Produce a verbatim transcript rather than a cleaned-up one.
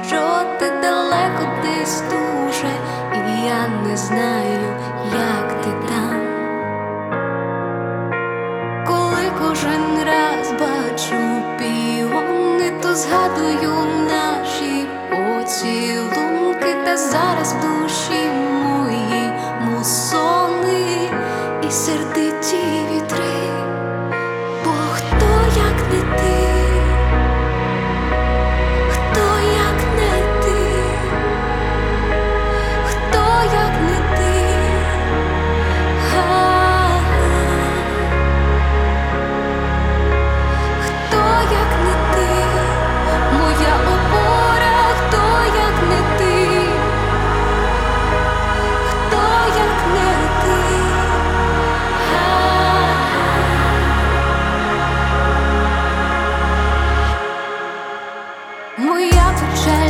що ти далеко десь дуже, і я не знаю, як ти там. Коли кожен раз бачу піони, то згадую наші поцілунки, та зараз в душі моїй мусони і сердиті вітри. Бо хто як не ти, хто як не ти, хто як не ти, га-га. Хто як не ти, моя опора, хто як не ти, хто як не ти, га-га. Моя печаль